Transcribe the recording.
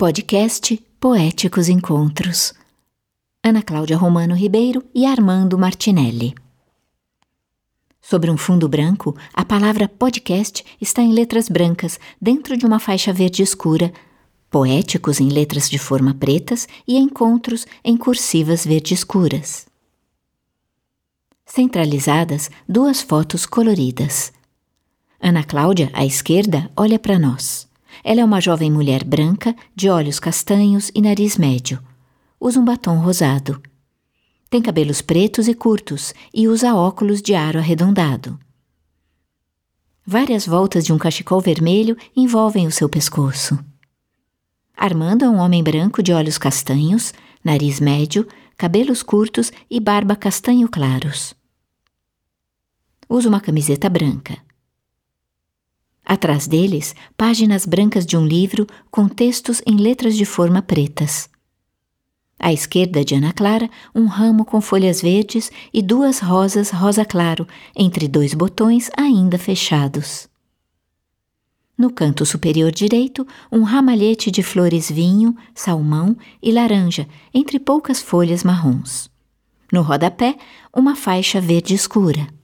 Podcast Poéticos Encontros. Ana Cláudia Romano Ribeiro e Armando Martinelli. Sobre um fundo branco, a palavra podcast está em letras brancas, dentro de uma faixa verde escura, poéticos em letras de forma pretas e encontros em cursivas verde escuras. Centralizadas, duas fotos coloridas. Ana Cláudia, à esquerda, olha para nós. Ela é uma jovem mulher branca, de olhos castanhos e nariz médio. Usa um batom rosado. Tem cabelos pretos e curtos e usa óculos de aro arredondado. Várias voltas de um cachecol vermelho envolvem o seu pescoço. Armando é um homem branco de olhos castanhos, nariz médio, cabelos curtos e barba castanho claros. Usa uma camiseta branca. Atrás deles, páginas brancas de um livro com textos em letras de forma pretas. À esquerda de Ana Clara, um ramo com folhas verdes e duas rosas rosa claro, entre dois botões ainda fechados. No canto superior direito, um ramalhete de flores vinho, salmão e laranja, entre poucas folhas marrons. No rodapé, uma faixa verde escura.